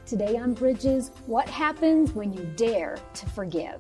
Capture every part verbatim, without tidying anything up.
Today on Bridges, what happens when you dare to forgive?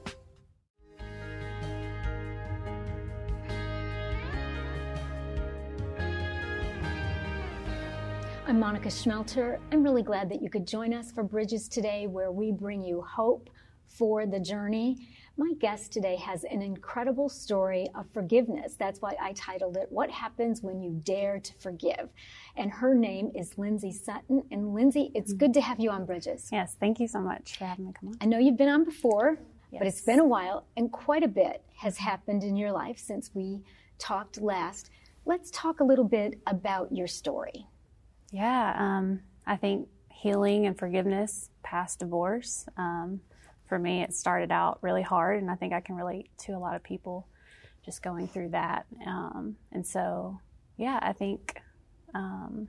I'm Monica Schmelter. I'm really glad that you could join us for Bridges today, where we bring you hope for the journey. My guest today has an incredible story of forgiveness. That's why I titled it, What Happens When You Dare to Forgive? And her name is Lindsay Sutton. And Lindsay, it's good to have you on Bridges. Yes, thank you so much for having me come on. I know you've been on before, Yes. but it's been a while, and quite a bit has happened in your life since we talked last. Let's talk a little bit about your story. Yeah, um, I think healing and forgiveness past divorce. Um, for me, it started out really hard, and I think I can relate to a lot of people just going through that. Um, and so, yeah, I think, um,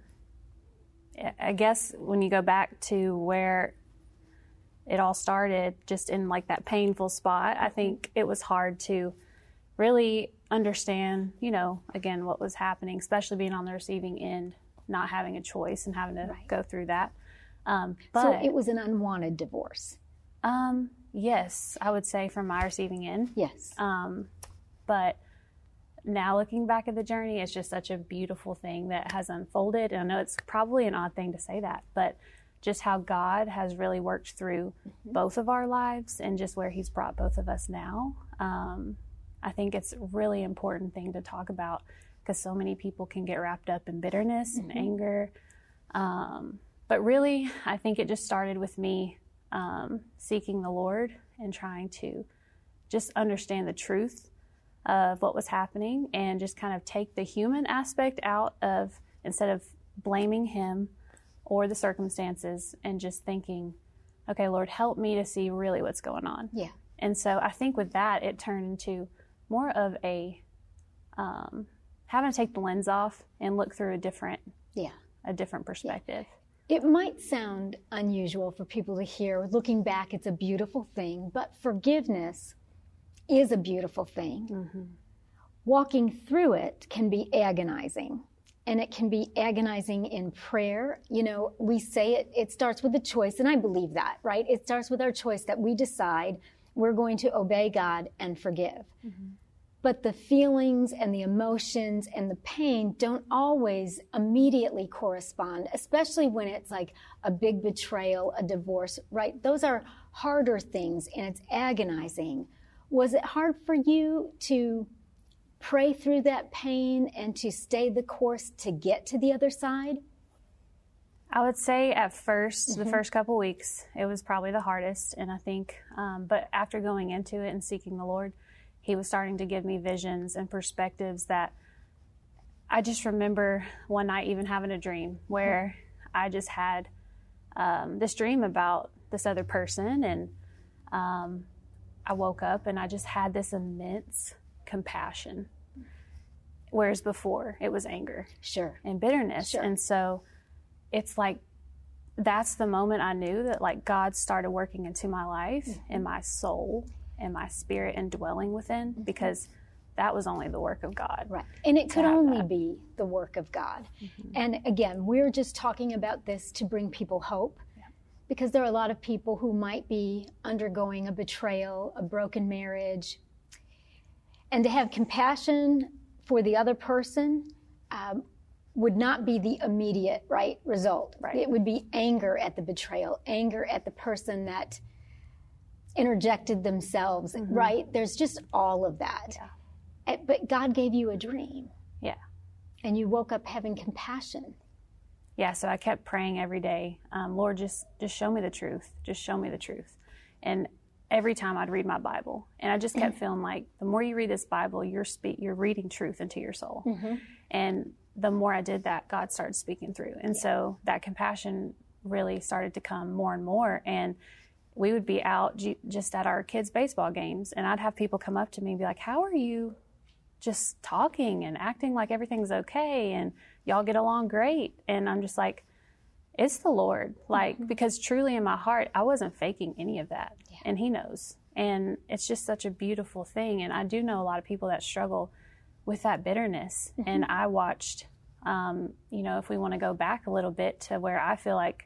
I guess when you go back to where it all started, just in like that painful spot, I think it was hard to really understand, you know, again, what was happening, especially being on the receiving end, not having a choice and having to Right. go through that. Um, but So it was an unwanted divorce. Um, yes, I would say from my receiving end. Yes. Um, but now looking back at the journey, it's just such a beautiful thing that has unfolded. And I know it's probably an odd thing to say that, but just how God has really worked through mm-hmm. both of our lives and just where he's brought both of us now. Um, I think it's a really important thing to talk about because so many people can get wrapped up in bitterness mm-hmm. and anger. Um, but really, I think it just started with me Um, seeking the Lord and trying to just understand the truth of what was happening and just kind of take the human aspect out of, instead of blaming him or the circumstances, and just thinking, okay, Lord, help me to see really what's going on. Yeah. And so I think with that, it turned into more of a, um, having to take the lens off and look through a different, Yeah. a different perspective. Yeah. It might sound unusual for people to hear. Looking back, it's a beautiful thing, but forgiveness is a beautiful thing. Mm-hmm. Walking through it can be agonizing, and it can be agonizing in prayer. You know, we say it, it starts with a choice, and I believe that, right? It starts with our choice that we decide we're going to obey God and forgive. Mm-hmm. But the feelings and the emotions and the pain don't always immediately correspond, especially when it's like a big betrayal, a divorce, right? Those are harder things, and it's agonizing. Was it hard for you to pray through that pain and to stay the course to get to the other side? I would say at first, mm-hmm. the first couple weeks, it was probably the hardest. And I think, um, but after going into it and seeking the Lord, he was starting to give me visions and perspectives that I just remember one night even having a dream where I just had um, this dream about this other person. And um, I woke up and I just had this immense compassion. Whereas before it was anger. Sure. And bitterness. Sure. And so it's like, that's the moment I knew that like God started working into my life mm-hmm. and my soul and my spirit and dwelling within, because that was only the work of God. Right. And it could only that. be the work of God. Mm-hmm. And again, we're just talking about this to bring people hope, yeah. because there are a lot of people who might be undergoing a betrayal, a broken marriage, and to have compassion for the other person um, would not be the immediate right result. Right. It would be anger at the betrayal, anger at the person that interjected themselves, mm-hmm. right? There's just all of that. Yeah. But God gave you a dream. Yeah. And you woke up having compassion. Yeah, so I kept praying every day, um, Lord, just, just show me the truth. Just show me the truth. And every time I'd read my Bible, and I just kept feeling like the more you read this Bible, you're spe- you're reading truth into your soul. Mm-hmm. And the more I did that, God started speaking through. And yeah. so that compassion really started to come more and more. And we would be out g- just at our kids' baseball games, and I'd have people come up to me and be like, how are you just talking and acting like everything's okay and y'all get along great? And I'm just like, it's the Lord. Like, mm-hmm. because truly in my heart, I wasn't faking any of that. Yeah. And he knows. And it's just such a beautiful thing. And I do know a lot of people that struggle with that bitterness. Mm-hmm. And I watched, um, you know, if we want to go back a little bit to where I feel like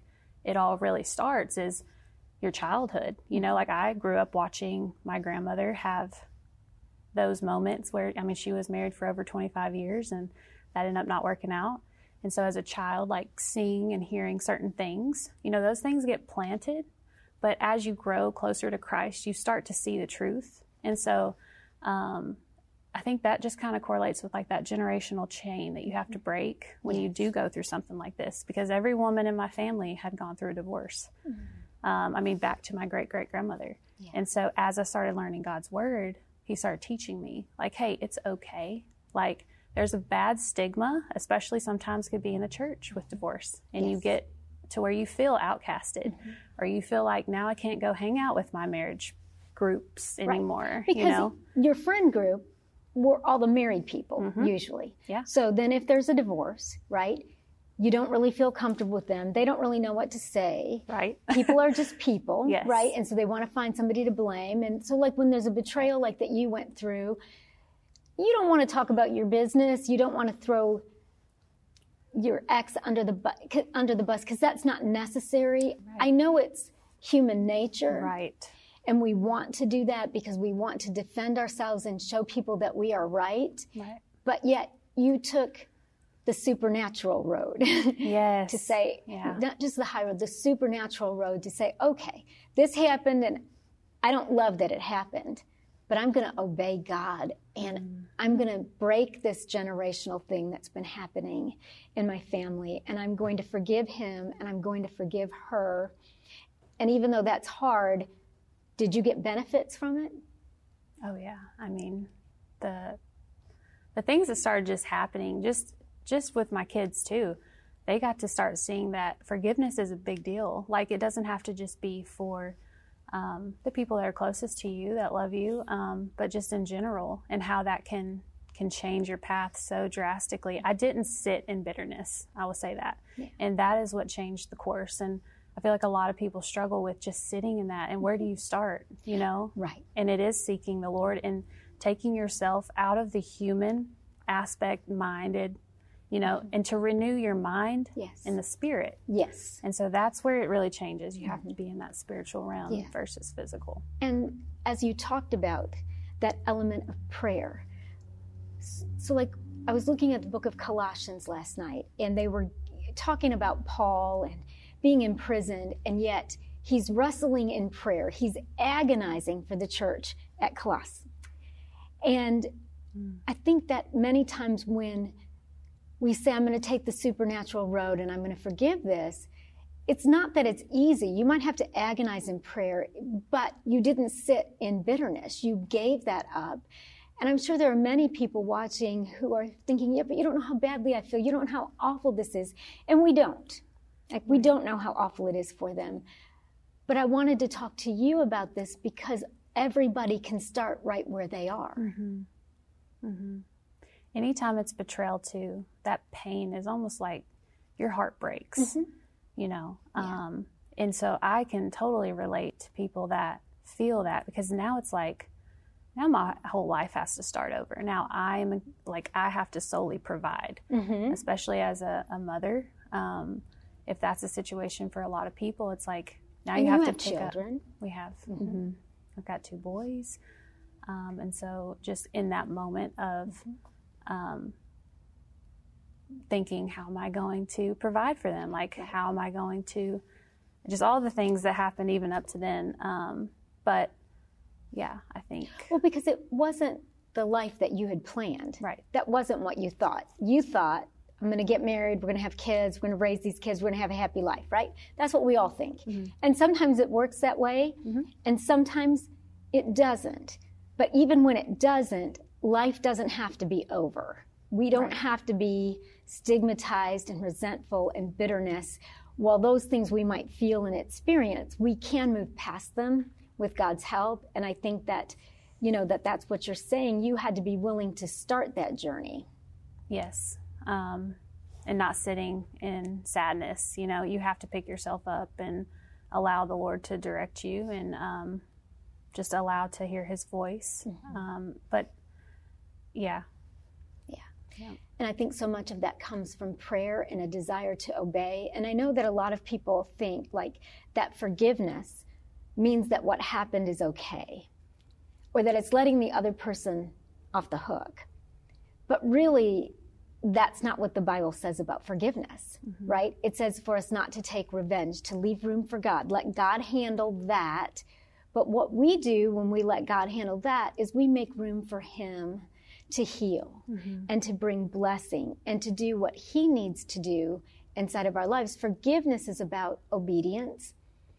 it all really starts is your childhood. You know, like I grew up watching my grandmother have those moments where, I mean, she was married for over twenty-five years and that ended up not working out. And so as a child, like seeing and hearing certain things, you know, those things get planted. But as you grow closer to Christ, you start to see the truth. And so um, I think that just kind of correlates with like that generational chain that you have to break when yes. you do go through something like this. Because every woman in my family had gone through a divorce. Mm-hmm. Um, I mean, back to my great-great-grandmother. Yeah. And so as I started learning God's word, he started teaching me, like, hey, it's okay. Like, there's a bad stigma, especially sometimes could be in the church with divorce. And yes. you get to where you feel outcasted mm-hmm. or you feel like now I can't go hang out with my marriage groups anymore. Right. Because you know? Your friend group were all the married people mm-hmm. usually. Yeah. So then if there's a divorce, right, you don't really feel comfortable with them. They don't really know what to say. Right. People are just people, yes. right? And so they want to find somebody to blame. And so like when there's a betrayal like that you went through, you don't want to talk about your business. You don't want to throw your ex under the bu- under the bus because that's not necessary. Right. I know it's human nature. Right. And we want to do that because we want to defend ourselves and show people that we are right. Right. But yet you took the supernatural road. Yes. To say, yeah. not just the high road, the supernatural road to say, okay, this happened and I don't love that it happened, but I'm going to obey God and mm. I'm going to break this generational thing that's been happening in my family and I'm going to forgive him and I'm going to forgive her. And even though that's hard, did you get benefits from it? Oh yeah. I mean, the the things that started just happening, just just with my kids too, they got to start seeing that forgiveness is a big deal. Like it doesn't have to just be for um, the people that are closest to you that love you, um, but just in general and how that can can change your path so drastically. I didn't sit in bitterness, I will say that. Yeah. And that is what changed the course. And I feel like a lot of people struggle with just sitting in that. And where do you start, you know? Right. And it is seeking the Lord and taking yourself out of the human aspect minded, you know, mm-hmm. and to renew your mind yes. in the spirit. Yes. And so that's where it really changes. You mm-hmm. have to be in that spiritual realm yeah. versus physical. And as you talked about that element of prayer, so like I was looking at the book of Colossians last night, and they were talking about Paul and being imprisoned, and yet he's wrestling in prayer. He's agonizing for the church at Colossus. And mm. I think that many times when we say, I'm going to take the supernatural road and I'm going to forgive this, it's not that it's easy. You might have to agonize in prayer, but you didn't sit in bitterness. You gave that up. And I'm sure there are many people watching who are thinking, yeah, but you don't know how badly I feel. You don't know how awful this is. And we don't. Like, we don't know how awful it is for them. But I wanted to talk to you about this because everybody can start right where they are. Mm-hmm. Mm-hmm. Anytime it's betrayal too, that pain is almost like your heart breaks, mm-hmm. you know? Yeah. Um, and so I can totally relate to people that feel that because now it's like, now my whole life has to start over. Now I'm like, I have to solely provide, mm-hmm. especially as a, a mother. Um, if that's a situation for a lot of people, it's like, now and you have, you to have pick children. Up. We have. Mm-hmm. Mm-hmm. I've got two boys. Um, and so just in that moment of mm-hmm. um, thinking, how am I going to provide for them? Like, how am I going to, just all the things that happened even up to then. Um, but yeah, I think. Well, because it wasn't the life that you had planned. Right. That wasn't what you thought. You thought, I'm going to get married, we're going to have kids, we're going to raise these kids, we're going to have a happy life, right? That's what we all think. Mm-hmm. And sometimes it works that way, mm-hmm. and sometimes it doesn't. But even when it doesn't, life doesn't have to be over. We don't right. have to be stigmatized and resentful and bitterness. While those things we might feel and experience, we can move past them with God's help. And I think that, you know, that that's what you're saying. You had to be willing to start that journey. Yes. Um, and not sitting in sadness. You know, you have to pick yourself up and allow the Lord to direct you and um, just allow to hear his voice. Mm-hmm. Um, but yeah. Yeah. Yeah. And I think so much of that comes from prayer and a desire to obey. And I know that a lot of people think like that forgiveness means that what happened is okay, or that it's letting the other person off the hook. But really, that's not what the Bible says about forgiveness, mm-hmm. right? It says for us not to take revenge, to leave room for God. Let God handle that. But what we do when we let God handle that is we make room for him to heal mm-hmm. and to bring blessing and to do what he needs to do inside of our lives. Forgiveness is about obedience,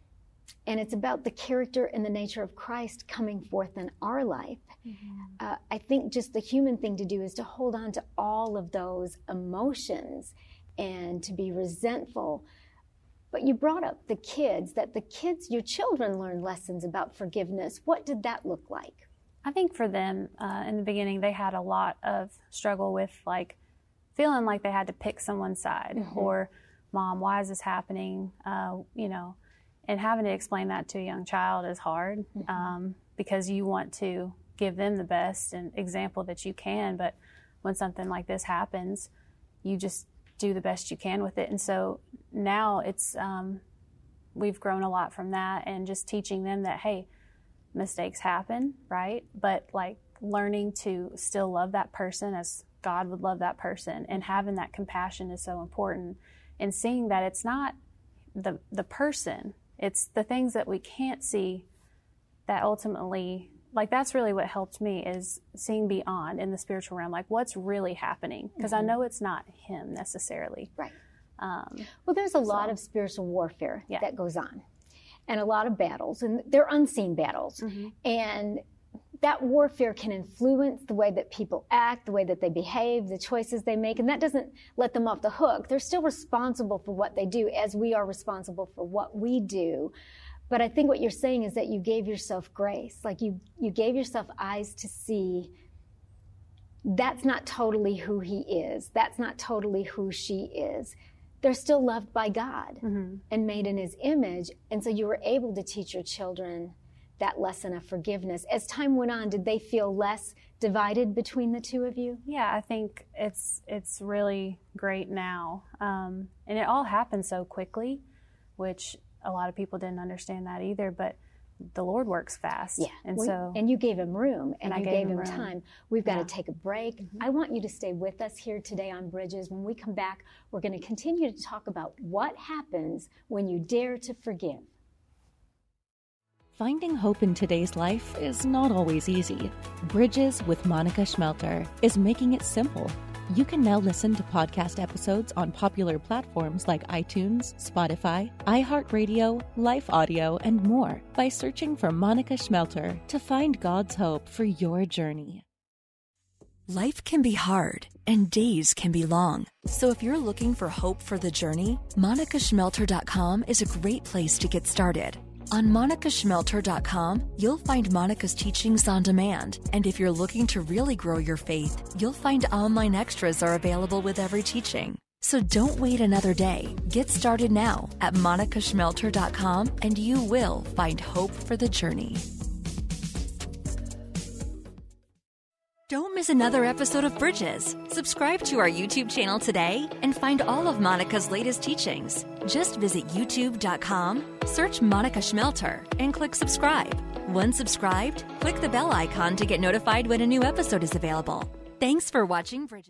and it's about the character and the nature of Christ coming forth in our life. Mm-hmm. Uh, I think just the human thing to do is to hold on to all of those emotions and to be resentful. But you brought up the kids, that the kids, your children learn lessons about forgiveness. What did that look like? I think for them, uh, in the beginning, they had a lot of struggle with like feeling like they had to pick someone's side mm-hmm. or, Mom, why is this happening? Uh, you know, and having to explain that to a young child is hard mm-hmm. um, because you want to give them the best and example that you can. But when something like this happens, you just do the best you can with it. And so now it's, um, we've grown a lot from that, and just teaching them that, hey, mistakes happen, right? But like learning to still love that person as God would love that person, and having that compassion is so important, and seeing that it's not the the person, it's the things that we can't see that ultimately, like that's really what helped me, is seeing beyond in the spiritual realm, like what's really happening, because mm-hmm. I know it's not him necessarily. Right. Um, well, there's a so, lot of spiritual warfare yeah. that goes on, and a lot of battles, and they're unseen battles. Mm-hmm. And that warfare can influence the way that people act, the way that they behave, the choices they make, and that doesn't let them off the hook. They're still responsible for what they do, as we are responsible for what we do. But I think what you're saying is that you gave yourself grace. Like you, you gave yourself eyes to see that's not totally who he is. That's not totally who she is. They're still loved by God mm-hmm. and made in his image. And so you were able to teach your children that lesson of forgiveness. As time went on, did they feel less divided between the two of you? Yeah, I think it's it's really great now. Um, and it all happened so quickly, which a lot of people didn't understand that either, but the Lord works fast. Yeah, and we, so and you gave him room, and, and you gave, gave him, him time. We've got yeah. to take a break. Mm-hmm. I want you to stay with us here today on Bridges. When we come back, we're going to continue to talk about what happens when you dare to forgive. Finding hope in today's life is not always easy. Bridges with Monica Schmelter is making it simple. You can now listen to podcast episodes on popular platforms like iTunes, Spotify, iHeartRadio, Life Audio, and more by searching for Monica Schmelter to find God's hope for your journey. Life can be hard, and days can be long. So if you're looking for hope for the journey, monica schmelter dot com is a great place to get started. On monica schmelter dot com, you'll find Monica's teachings on demand. And if you're looking to really grow your faith, you'll find online extras are available with every teaching. So don't wait another day. Get started now at monica schmelter dot com, and you will find hope for the journey. Don't miss another episode of Bridges. Subscribe to our YouTube channel today and find all of Monica's latest teachings. Just visit youtube dot com, search Monica Schmelter, and click subscribe. Once subscribed, click the bell icon to get notified when a new episode is available. Thanks for watching Bridges.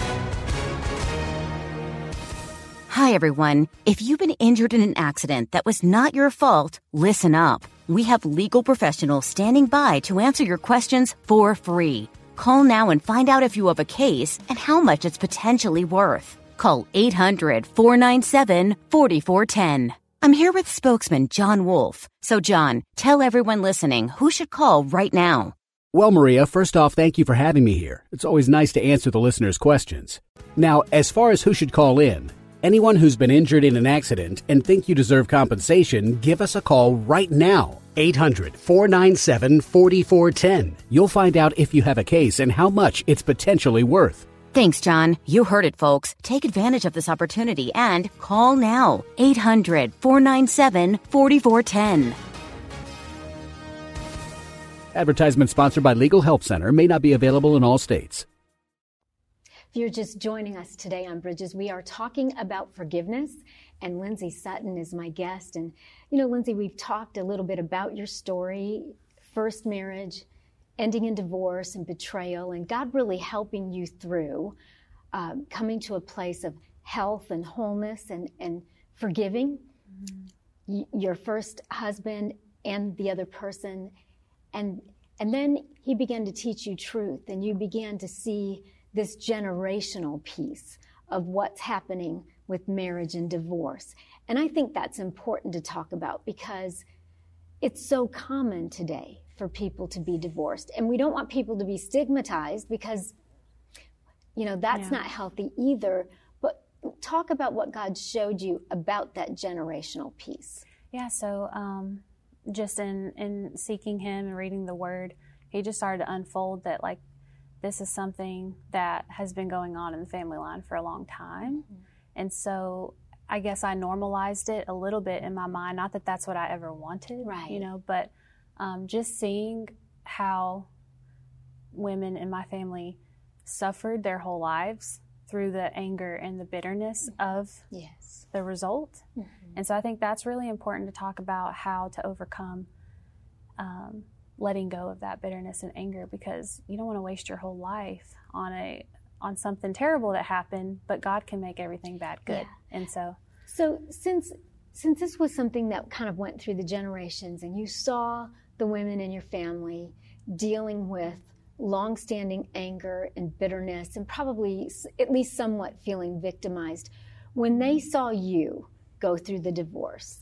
Hi, everyone. If you've been injured in an accident that was not your fault, listen up. We have legal professionals standing by to answer your questions for free. Call now and find out if you have a case and how much it's potentially worth. Call eight hundred, four nine seven, four four one zero. I'm here with spokesman John Wolf. So, John, tell everyone listening who should call right now. Well, Maria, first off, thank you for having me here. It's always nice to answer the listeners' questions. Now, as far as who should call in, anyone who's been injured in an accident and think you deserve compensation, give us a call right now. eight hundred, four nine seven, four four one zero. You'll find out if you have a case and how much it's potentially worth. Thanks, John. You heard it, folks. Take advantage of this opportunity and call now. eight hundred, four nine seven, four four one zero. Advertisement sponsored by Legal Help Center, may not be available in all states. If you're just joining us today on Bridges, we are talking about forgiveness, and Lindsay Sutton is my guest. And, you know, Lindsay, we've talked a little bit about your story, first marriage, ending in divorce and betrayal, and God really helping you through um, coming to a place of health and wholeness and, and forgiving mm-hmm. y- your first husband and the other person. And, and then he began to teach you truth, and you began to see this generational piece of what's happening with marriage and divorce. And I think that's important to talk about because it's so common today for people to be divorced. And we don't want people to be stigmatized because, you know, that's yeah. not healthy either. But talk about what God showed you about that generational piece. Yeah, so um, just in, in seeking him and reading the word, he just started to unfold that, like, this is something that has been going on in the family line for a long time. Mm-hmm. And so I guess I normalized it a little bit in my mind. Not that that's what I ever wanted, right. you know, but um, just seeing how women in my family suffered their whole lives through the anger and the bitterness mm-hmm. of yes. the result. Mm-hmm. And so I think that's really important to talk about, how to overcome um, letting go of that bitterness and anger, because you don't want to waste your whole life on a on something terrible that happened, but God can make everything bad good. Yeah. And so so since since this was something that kind of went through the generations, and you saw the women in your family dealing with long-standing anger and bitterness and probably at least somewhat feeling victimized, when they saw you go through the divorce,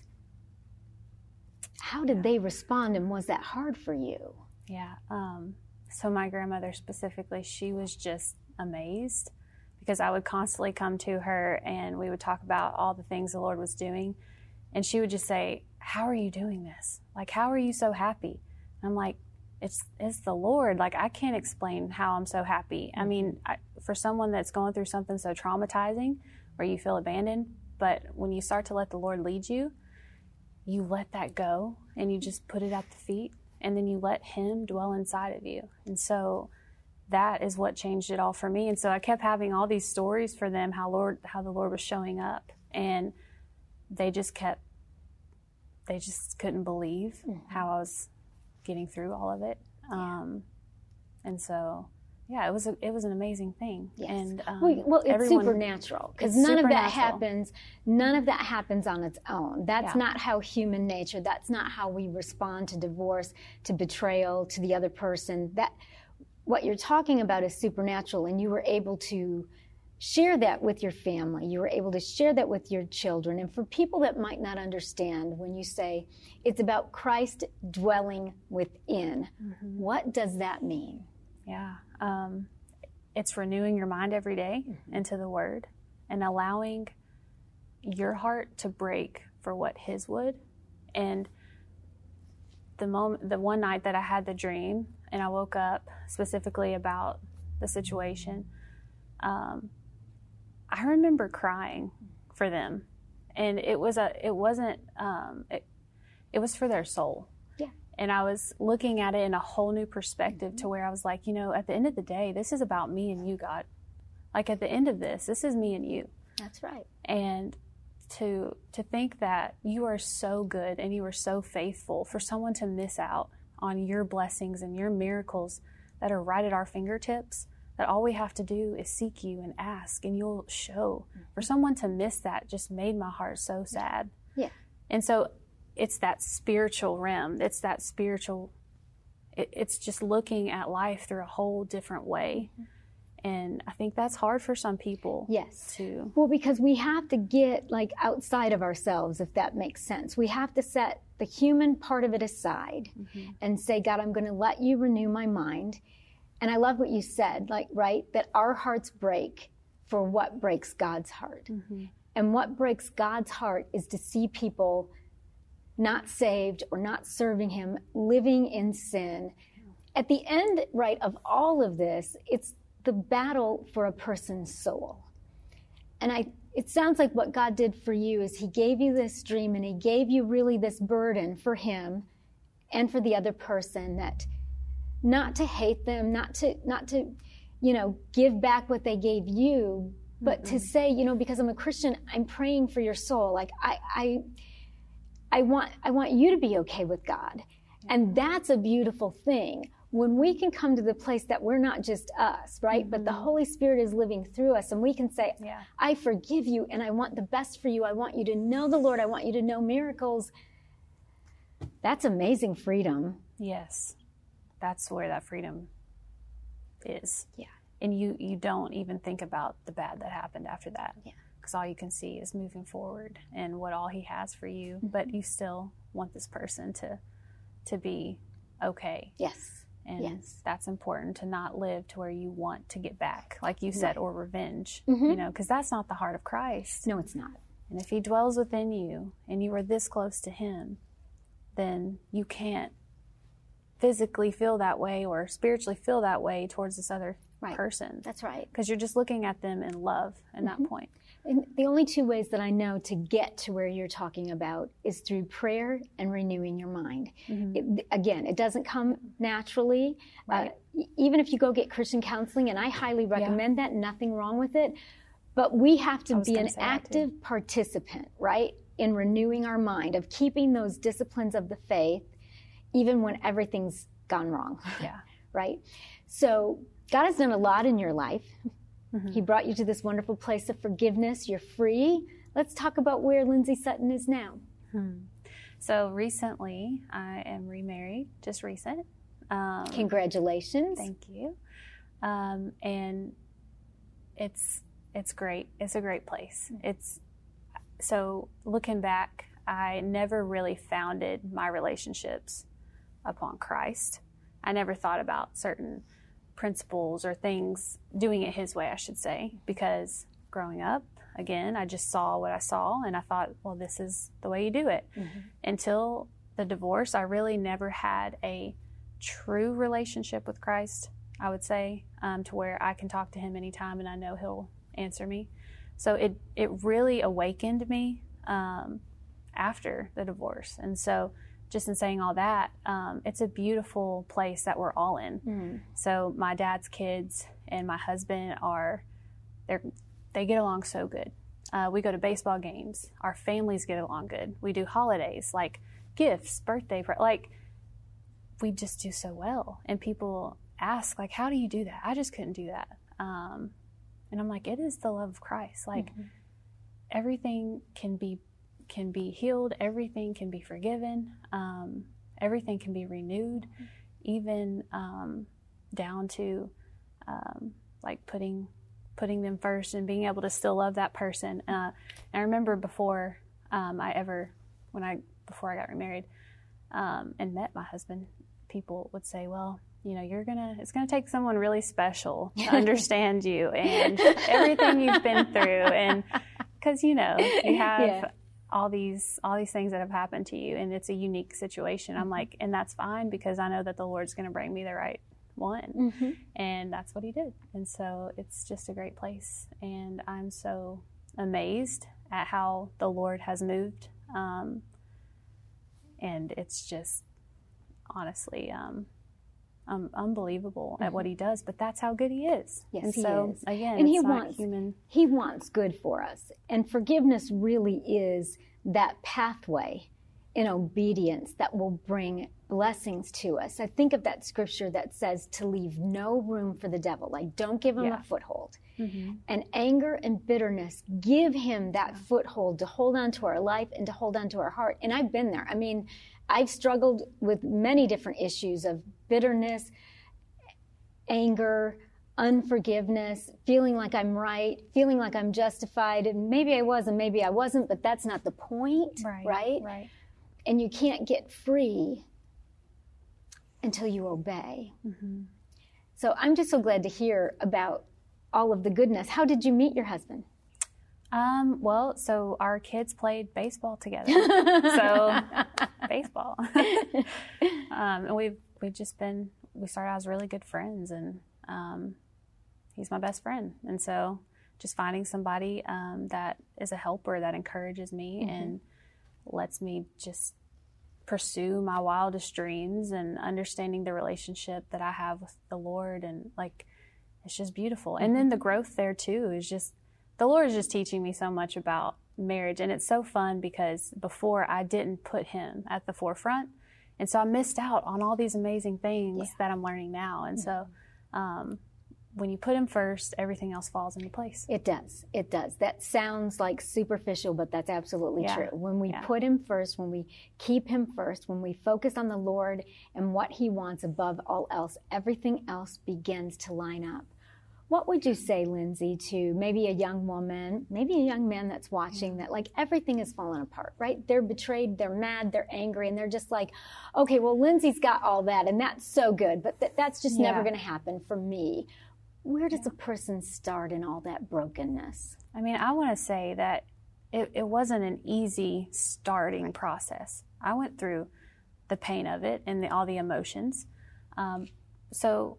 how did yeah. they respond, and was that hard for you? Yeah. Um, so my grandmother specifically, she was just amazed, because I would constantly come to her and we would talk about all the things the Lord was doing. And she would just say, how are you doing this? Like, how are you so happy? And I'm like, it's it's the Lord. Like, I can't explain how I'm so happy. I mean, I, for someone that's going through something so traumatizing where you feel abandoned, but when you start to let the Lord lead you, you let that go and you just put it at the feet, and then you let him dwell inside of you. And so that is what changed it all for me. And so I kept having all these stories for them, how Lord, how the Lord was showing up, and they just kept, they just couldn't believe mm-hmm. how I was getting through all of it. Yeah. Um, and so, yeah, it was a, it was an amazing thing. Yes. And um, well, well, it's everyone, supernatural, because none of that happens. None of that happens on its own. That's yeah. not how human nature. That's not how we respond to divorce, to betrayal, to the other person. That what you're talking about is supernatural, and you were able to share that with your family. You were able to share that with your children. And for people that might not understand, when you say it's about Christ dwelling within, mm-hmm. what does that mean? Yeah. Um, it's renewing your mind every day mm-hmm. into the Word, and allowing your heart to break for what His would. And the moment, the one night that I had the dream, and I woke up specifically about the situation, um, I remember crying for them, and it was a, it wasn't, um, it, it was for their soul. Yeah. And I was looking at it in a whole new perspective, mm-hmm. to where I was like, you know, at the end of the day, this is about me and you, God. Like, at the end of this, this is me and you. That's right. And to to think that you are so good and you are so faithful, for someone to miss out on your blessings and your miracles that are right at our fingertips, that all we have to do is seek you and ask, and you'll show. Mm-hmm. For someone to miss that just made my heart so sad. Yeah. And so it's that spiritual realm. It's that spiritual, it, it's just looking at life through a whole different way. Mm-hmm. And I think that's hard for some people. Yes. To Well, because we have to get like outside of ourselves, if that makes sense. We have to set the human part of it aside, mm-hmm. and say, God, I'm going to let you renew my mind. And I love what you said, like, right, that our hearts break for what breaks God's heart. Mm-hmm. And what breaks God's heart is to see people not saved or not serving Him, living in sin. At the end, right, of all of this, it's the battle for a person's soul. And I, it sounds like what God did for you is He gave you this dream, and He gave you really this burden for Him and for the other person, that not to hate them, not to, not to, you know, give back what they gave you, but mm-hmm. to say, you know, because I'm a Christian, I'm praying for your soul. Like I, I, I want, I want you to be okay with God. And that's a beautiful thing. When we can come to the place that we're not just us, right? Mm-hmm. But the Holy Spirit is living through us, and we can say, yeah. I forgive you, and I want the best for you. I want you to know the Lord. I want you to know miracles. That's amazing freedom. Yes. That's where that freedom is. Yeah. And you, you don't even think about the bad that happened after that. Yeah. Because all you can see is moving forward and what all he has for you. Mm-hmm. But you still want this person to to be okay. Yes. And yes. that's important, to not live to where you want to get back, like you said, right. or revenge, mm-hmm. you know, because that's not the heart of Christ. No, it's not. And if he dwells within you and you are this close to him, then you can't physically feel that way or spiritually feel that way towards this other right. person. That's right. Because you're just looking at them in love at mm-hmm. that point. And the only two ways that I know to get to where you're talking about is through prayer and renewing your mind. Mm-hmm. It, again, it doesn't come naturally. Right. Uh, even if you go get Christian counseling, and I highly recommend yeah. that, nothing wrong with it, but we have to be an active participant, right, in renewing our mind, of keeping those disciplines of the faith, even when everything's gone wrong. Yeah. Right? So God has done a lot in your life. Mm-hmm. He brought you to this wonderful place of forgiveness. You're free. Let's talk about where Lindsay Sutton is now. Hmm. So recently, I am remarried, just recent. Um, Congratulations. Thank you. Um, and it's it's great. It's a great place. It's so looking back, I never really founded my relationships upon Christ. I never thought about certain principles or things, doing it his way, I should say, because growing up, again, I just saw what I saw and I thought, well, this is the way you do it. Mm-hmm. Until the divorce, I really never had a true relationship with Christ, I would say, um, to where I can talk to him anytime and I know he'll answer me. So it, it really awakened me um, after the divorce. And so just in saying all that, um, it's a beautiful place that we're all in. Mm. So my dad's kids and my husband are, they're, they get along so good. Uh, we go to baseball games. Our families get along good. We do holidays, like gifts, birthday, like we just do so well. And people ask, like, how do you do that? I just couldn't do that. Um, and I'm like, it is the love of Christ. Like mm-hmm. everything can be can be healed, everything can be forgiven, um, everything can be renewed, even um, down to um, like putting putting them first and being able to still love that person. Uh, and I remember before um, I ever, when I before I got remarried um, and met my husband, people would say, well, you know, you're gonna, it's gonna take someone really special to understand you and everything you've been through, and because you know you have. Yeah. all these all these things that have happened to you, and it's a unique situation. I'm like, and that's fine because I know that the Lord's going to bring me the right one. Mm-hmm. And that's what he did. And so it's just a great place. And I'm so amazed at how the Lord has moved. Um, and it's just honestly um, um, unbelievable mm-hmm. at what he does, but that's how good he is. Yes, and he so, is. Again, and it's he not wants, human. He wants good for us. And forgiveness really is that pathway in obedience that will bring blessings to us. I think of that scripture that says to leave no room for the devil. Like, don't give him yeah. a foothold. Mm-hmm. And anger and bitterness, give him that yeah. foothold to hold on to our life and to hold on to our heart. And I've been there. I mean, I've struggled with many different issues of bitterness, anger, unforgiveness, feeling like I'm right, feeling like I'm justified, and maybe I was and maybe I wasn't, but that's not the point, right? Right. right. And you can't get free until you obey. Mm-hmm. So I'm just so glad to hear about all of the goodness. How did you meet your husband? Um, well, so our kids played baseball together. So baseball. um, and we've we've just been we started out as really good friends, and um, he's my best friend. And so just finding somebody um, that is a helper, that encourages me mm-hmm. and lets me just pursue my wildest dreams, and understanding the relationship that I have with the Lord, and like it's just beautiful. And then the growth there too is just, the Lord is just teaching me so much about marriage. And it's so fun because before I didn't put him at the forefront. And so I missed out on all these amazing things yeah. that I'm learning now. And so um, when you put him first, everything else falls into place. It does. It does. That sounds like superficial, but that's absolutely yeah. true. When we yeah. put him first, when we keep him first, when we focus on the Lord and what he wants above all else, everything else begins to line up. What would you say, Lindsay, to maybe a young woman, maybe a young man that's watching that like everything is falling apart, right? They're betrayed, they're mad, they're angry, and they're just like, okay, well, Lindsay's got all that, and that's so good, but th- that's just yeah. never going to happen for me. Where does yeah. a person start in all that brokenness? I mean, I want to say that it, it wasn't an easy starting right. process. I went through the pain of it and the, all the emotions. Um, so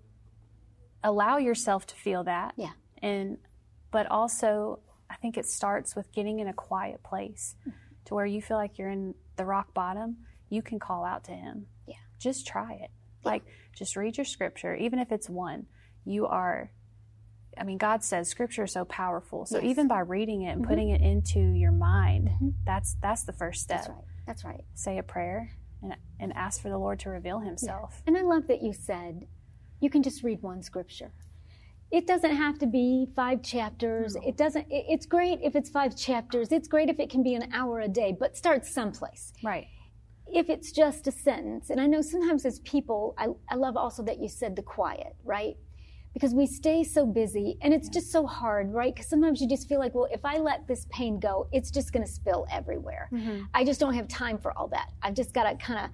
allow yourself to feel that. Yeah. And, but also, I think it starts with getting in a quiet place mm-hmm. to where you feel like you're in the rock bottom. You can call out to him. Yeah. Just try it. Yeah. Like, just read your scripture, even if it's one. You are, I mean, God says scripture is so powerful. So yes. even by reading it and mm-hmm. putting it into your mind, mm-hmm. that's that's the first step. That's right. That's right. Say a prayer and, and ask for the Lord to reveal himself. Yeah. And I love that you said, you can just read one scripture. It doesn't have to be five chapters. No. It doesn't, it, it's great if it's five chapters. It's great if it can be an hour a day, but start someplace. Right. If it's just a sentence, and I know sometimes as people, I, I love also that you said the quiet, right? Because we stay so busy, and it's yeah. just so hard, right? Because sometimes you just feel like, well, if I let this pain go, it's just going to spill everywhere. Mm-hmm. I just don't have time for all that. I've just got to kind of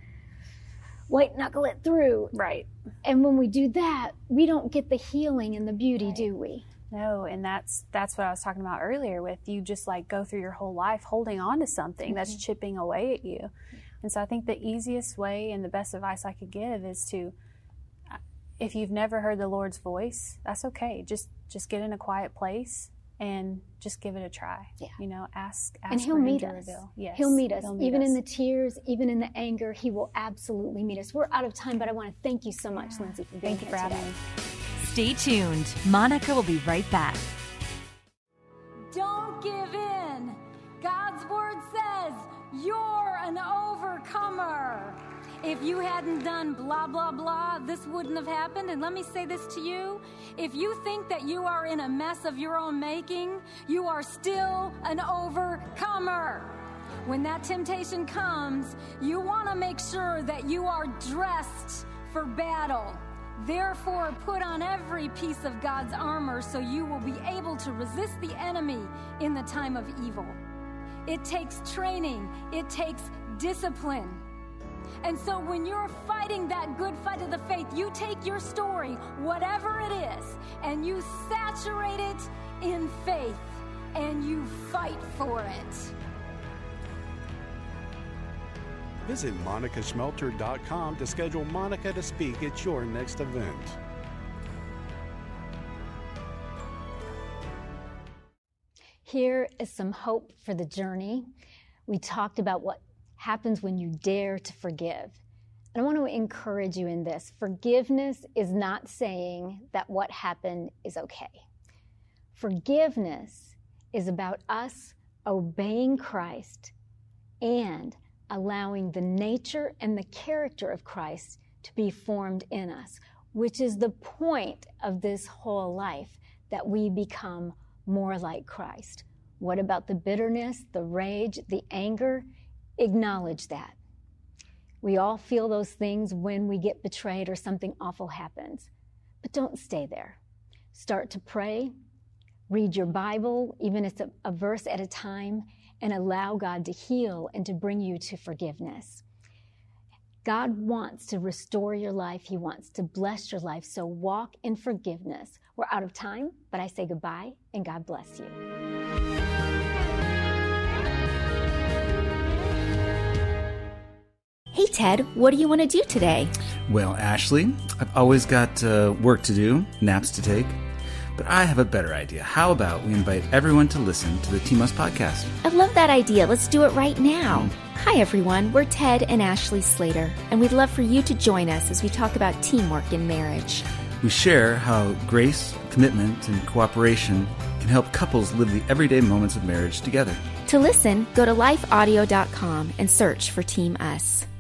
white knuckle it through. Right. And when we do that, we don't get the healing and the beauty, right. do we? No, and that's that's what I was talking about earlier with you just like go through your whole life holding on to something mm-hmm. that's chipping away at you. And so I think the easiest way and the best advice I could give is to, if you've never heard the Lord's voice, that's okay. Just just get in a quiet place and just give it a try. Yeah. You know, ask, ask and he'll for him meet to us. reveal. Yes, he'll meet us. He'll meet even us. in the tears, even in the anger, he will absolutely meet us. We're out of time, but I want to thank you so much, Lindsay, for being Thank you here for today. having me. Stay tuned. Monica will be right back. Don't give in. God's word says you're an overcomer. If you hadn't done blah, blah, blah, this wouldn't have happened. And let me say this to you. If you think that you are in a mess of your own making, you are still an overcomer. When that temptation comes, you want to make sure that you are dressed for battle. Therefore, put on every piece of God's armor so you will be able to resist the enemy in the time of evil. It takes training. It takes discipline. And so when you're fighting that good fight of the faith, you take your story, whatever it is, and you saturate it in faith, and you fight for it. Visit Monica Schmelter dot com to schedule Monica to speak at your next event. Here is some hope for the journey. We talked about what happens when you dare to forgive. And I want to encourage you in this. Forgiveness is not saying that what happened is okay. Forgiveness is about us obeying Christ and allowing the nature and the character of Christ to be formed in us, which is the point of this whole life, that we become more like Christ. What about the bitterness, the rage, the anger? Acknowledge that. We all feel those things when we get betrayed or something awful happens, but don't stay there. Start to pray, read your Bible, even if it's a, a verse at a time, and allow God to heal and to bring you to forgiveness. God wants to restore your life. He wants to bless your life. So walk in forgiveness. We're out of time, but I say goodbye and God bless you. Hey Ted, what do you want to do today? Well, Ashley, I've always got uh, work to do, naps to take. But I have a better idea. How about we invite everyone to listen to the T-Mus podcast? I love that idea. Let's do it right now. Mm. Hi, everyone. We're Ted and Ashley Slater, and we'd love for you to join us as we talk about teamwork in marriage. We share how grace, commitment and cooperation can help couples live the everyday moments of marriage together. To listen, go to life audio dot com and search for Team Us.